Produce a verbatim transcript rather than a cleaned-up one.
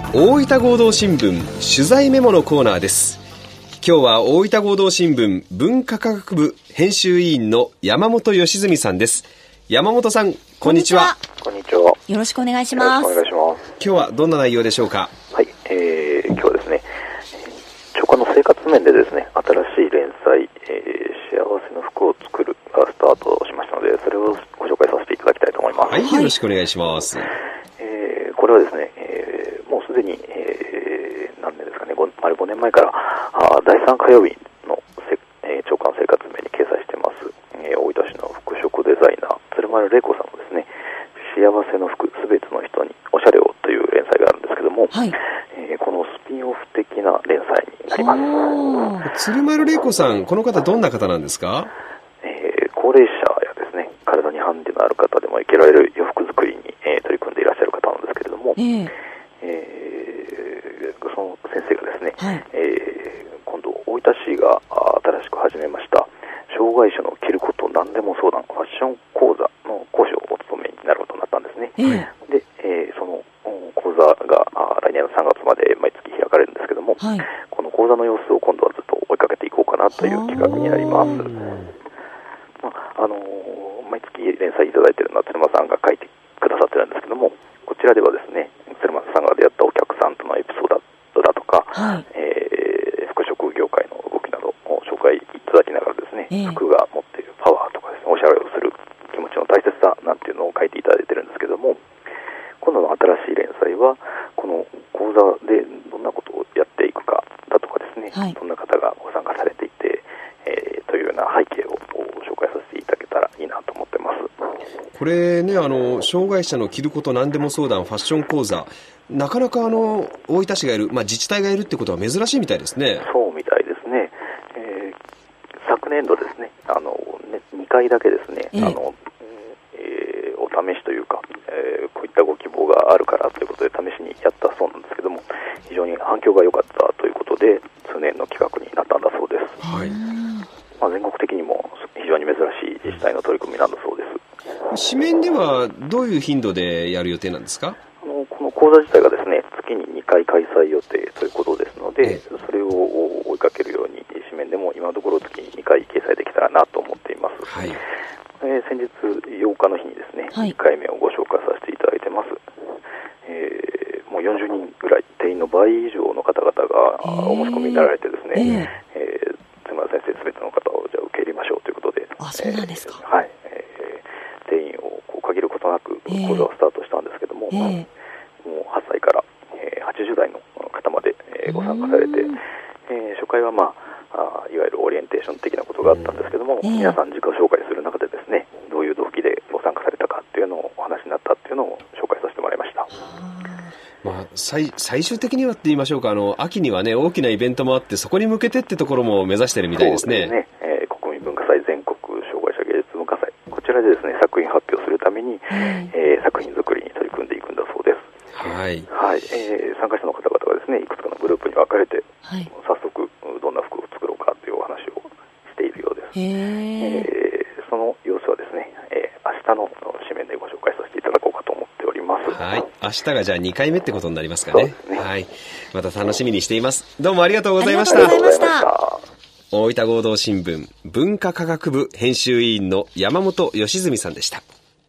大分合同新聞取材メモのコーナーです。今日は大分合同新聞文化科学部編集委員の山本良純さんです。山本さん、こんにちは。 こんにちは。 よろしくお願いします。 よろしくお願いします。 今日はどんな内容でしょうか。 はい、えー、今日はですね、長官の生活面でですね、新しい連載、えー、幸せの服を作るがスタートしましたので、それをご紹介させていただきたいと思います。 はい、よろしくお願いします。 えー、これはですね、えー、もうすでに、えー、何年ですかね、丸ごねんまえからあだいさん火曜日のせ、えー、長官生活面に掲載しています、えー、大分市の服飾デザイナー鶴丸玲子さんのですね、幸せの服すべての人におしゃれをという連載があるんですけども、はい、えー、このスピンオフ的な連載になります。 鶴丸玲子さん、この方どんな方なんですか。 えー、高齢者やですね、体にハンデのある方でも生けられる洋服作りに、えー、取り組んでいらっしゃる方なんですけれども、えーえー、その先生がですね、はい、えー、今度大分市が新しく始めました障害者の着ること何でも相談ファッション講座の講師をお務めになることになったんですね。えー、で、えー、その講座が来年のさんがつまで毎月開かれるんですけども、はい、この講座の様子を今度はずっと追いかけていこうかなという企画になります。まああのー、毎月連載いただいているのは鶴間さんが書いてくださってるんですけども、こちらではですね、鶴間さんが出会ったお客さんとのエピソードだとか、はい、えー、服飾業界の動きなどを紹介いただきながらですね、えー、服が持っているパワーとかですね、おしゃれをする気持ちの大切さなんていうのを書いていただいてるんですけども、今度の新しい連載はこの講座でどんなことをやっていくかだとかですね、はい、どんな方がご参加されていて、えー、というような背景を紹介させていただけたらいいなと思ってます。 これね、あの障害者の着ること何でも相談ファッション講座、なかなかあの大分市がいる、まあ、自治体がいるってことは珍しいみたいですね。 そうみたいですね。えー、昨年度ですね、あのねにかいだけですね、えー、あのえー、お試しというか、えー、こういったご希望があるからということで試しにやったそうなんですけども、非常に反響が良かったということで通年の企画になったんだそうです。はい、まあ、全国的にも非常に珍しい自治体の取り組みなんだそうです。 紙面ではどういう頻度でやる予定なんですか。 あのこの講座自体がですね、月ににかい開催予定ということですので、それを追いかけるように紙面でも今のところ月ににかい掲載できたらなと思っています。はい、えー、先日ようかの日にですね、はい、いっかいめをご紹介させていただいてます。えー、もうよんじゅうにんぐらい、定員の倍以上の方々がお申し込みになられてですね、えーえー、鶴丸先生すべての方をじゃあ受け入れましょうということで、 あ、そうなんですか。 えー、はい、えー、定員をこう限ることなく講座はスタートしたんですけども、えー、もうはっさいから、えー、はちじゅうだいの方まで、えー、ご参加されて、えー、初回はまあ、あいわゆるオリエンテーション的なことがあったんですけども、えー、皆さん自己紹介する中でですね、どういう動機でご参加されたかっていうのをお話になったっていうのを紹介させてもらいました。 まあ、最, 最終的にはって言いましょうか、あの秋にはね大きなイベントもあって、そこに向けてってところも目指してるみたいですね。 そうですね、えー、国民文化祭全国障害者芸術文化祭、こちらでですね作品発表するために、えー、作品作りに取り組んでいくんだそうです。はい、はい、えー、参加者の方々がですねいくつかのグループに分かれて、はい、早速どんな服を作ろうかというお話をしているようです。へー、えー、その様子はですね、えー、明日の紙面でご紹介させていただこうかと思っております。 はい、明日がじゃあにかいめってことになりますかね。そうですね、はい、また楽しみにしています。どうもありがとうございました。 ありがとうございました。 大分合同新聞文化科学部編集委員の山本良純さんでした。